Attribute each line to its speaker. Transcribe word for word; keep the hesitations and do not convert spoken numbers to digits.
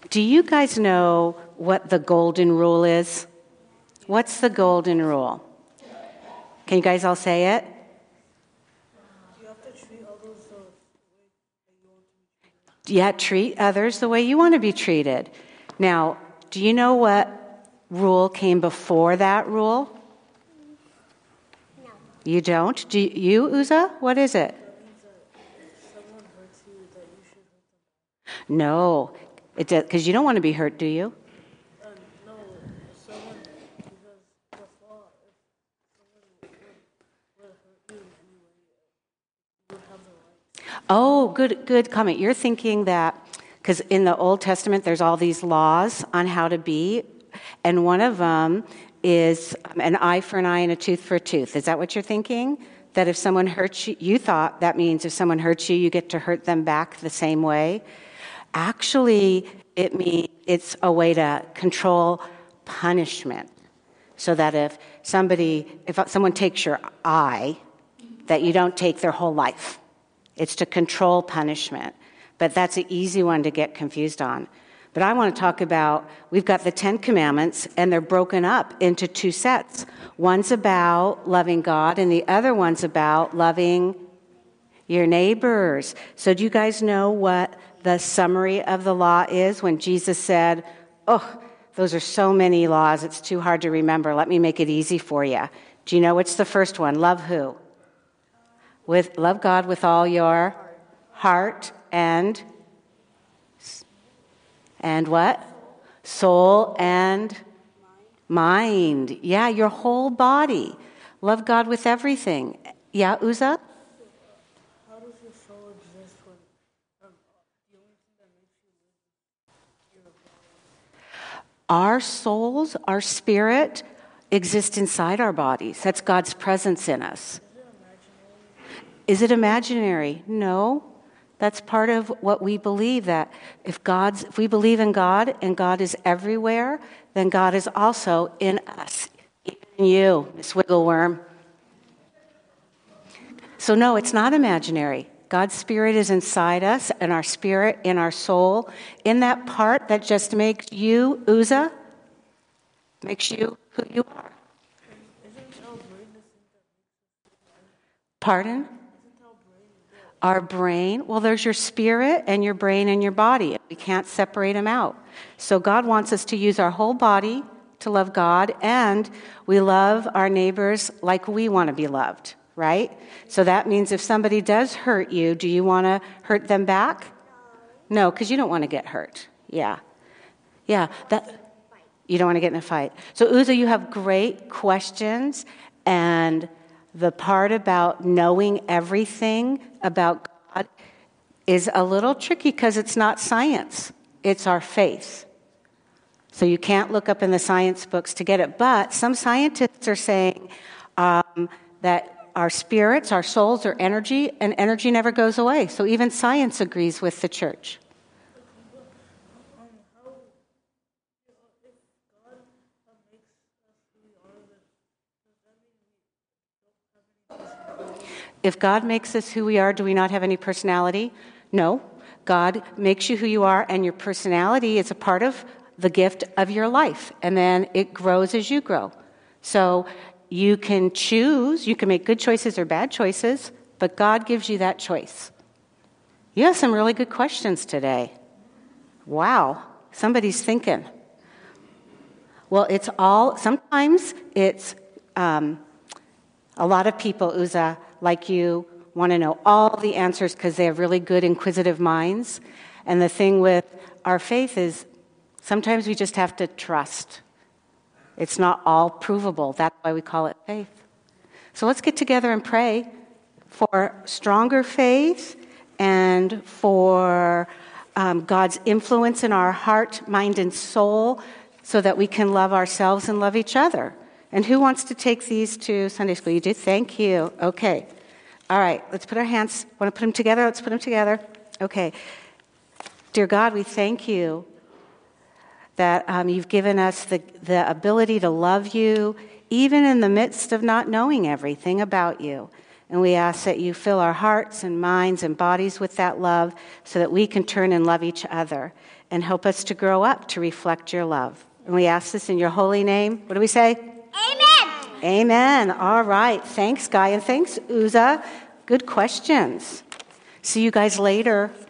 Speaker 1: Do you guys know what the golden rule is? What's the golden rule? Can you guys all say it?
Speaker 2: You have to treat others the way you want to be treated.
Speaker 1: Yeah, treat others the way you want to be treated. Now, do you know what rule came before that rule?
Speaker 3: No.
Speaker 1: You don't? Do you, Uza? What is it?
Speaker 2: That means that if someone hurts you, that you should hurt them.
Speaker 1: No, it does, because you don't want to be hurt, do you?
Speaker 2: Uh, no, if someone, because the law, if someone would, would hurt you in any way, you would have the right.
Speaker 1: Oh, good, good comment. You're thinking that, because in the Old Testament, there's all these laws on how to be, and one of them is an eye for an eye and a tooth for a tooth. Is that what you're thinking? That if someone hurts you, you thought that means if someone hurts you, you get to hurt them back the same way. Actually, it means it's a way to control punishment. So that if somebody, if someone takes your eye, that you don't take their whole life. It's to control punishment. But that's an easy one to get confused on. But I want to talk about, we've got the Ten Commandments, and they're broken up into two sets. One's about loving God, and the other one's about loving your neighbors. So do you guys know what the summary of the law is when Jesus said, oh, those are so many laws, it's too hard to remember. Let me make it easy for you. Do you know what's the first one? Love who? With love God with all your heart and and what? Soul and mind. Yeah, your whole body. Love God with everything. Yeah, Uza?
Speaker 2: How does your soul exist when um, the only thing that makes you live is your body?
Speaker 1: Our souls, our spirit, exist inside our bodies. That's God's presence in us.
Speaker 2: Is it imaginary?
Speaker 1: Is it imaginary? No. That's part of what we believe, that if God's, if we believe in God and God is everywhere, then God is also in us, even in you, Miss Wiggleworm. So no, it's not imaginary. God's spirit is inside us, and our spirit in our soul, in that part that just makes you, Uza, makes you who you are.
Speaker 2: Isn't our brain the thing that makes us?
Speaker 1: Pardon?
Speaker 2: Isn't our brain the
Speaker 1: Our brain, well, there's your spirit and your brain and your body. We can't separate them out. So God wants us to use our whole body to love God, and we love our neighbors like we want to be loved, right? So that means if somebody does hurt you, do you want to hurt them back? No, because you don't want to get hurt. Yeah. Yeah, that you don't want to get in a fight. So Uza, you have great questions, and the part about knowing everything about God is a little tricky because it's not science. It's our faith. So you can't look up in the science books to get it. But some scientists are saying um, that our spirits, our souls are energy, and energy never goes away. So even science agrees with the church.
Speaker 2: Um, how, if God uh, makes us who we are, then does that mean we don't have any personality?
Speaker 1: If God makes us who we are, do we not have any personality? No. God makes you who you are, and your personality is a part of the gift of your life. And then it grows as you grow. So you can choose, you can make good choices or bad choices, but God gives you that choice. You have some really good questions today. Wow, somebody's thinking. Well, it's all, sometimes it's, um, a lot of people, Uza, like you, want to know all the answers because they have really good inquisitive minds. And the thing with our faith is sometimes we just have to trust. It's not all provable. That's why we call it faith. So let's get together and pray for stronger faith and for um, God's influence in our heart, mind, and soul so that we can love ourselves and love each other. And who wants to take these to Sunday school? You do? Thank you. Okay. All right. Let's put our hands. Want to put them together? Let's put them together. Okay. Dear God, we thank you that um, you've given us the, the ability to love you, even in the midst of not knowing everything about you. And we ask that you fill our hearts and minds and bodies with that love so that we can turn and love each other. and help us to grow up to reflect your love. And we ask this in your holy name. What do we say?
Speaker 3: Amen.
Speaker 1: Amen. All right. Thanks, Guy, and thanks, Uza. Good questions. See you guys later.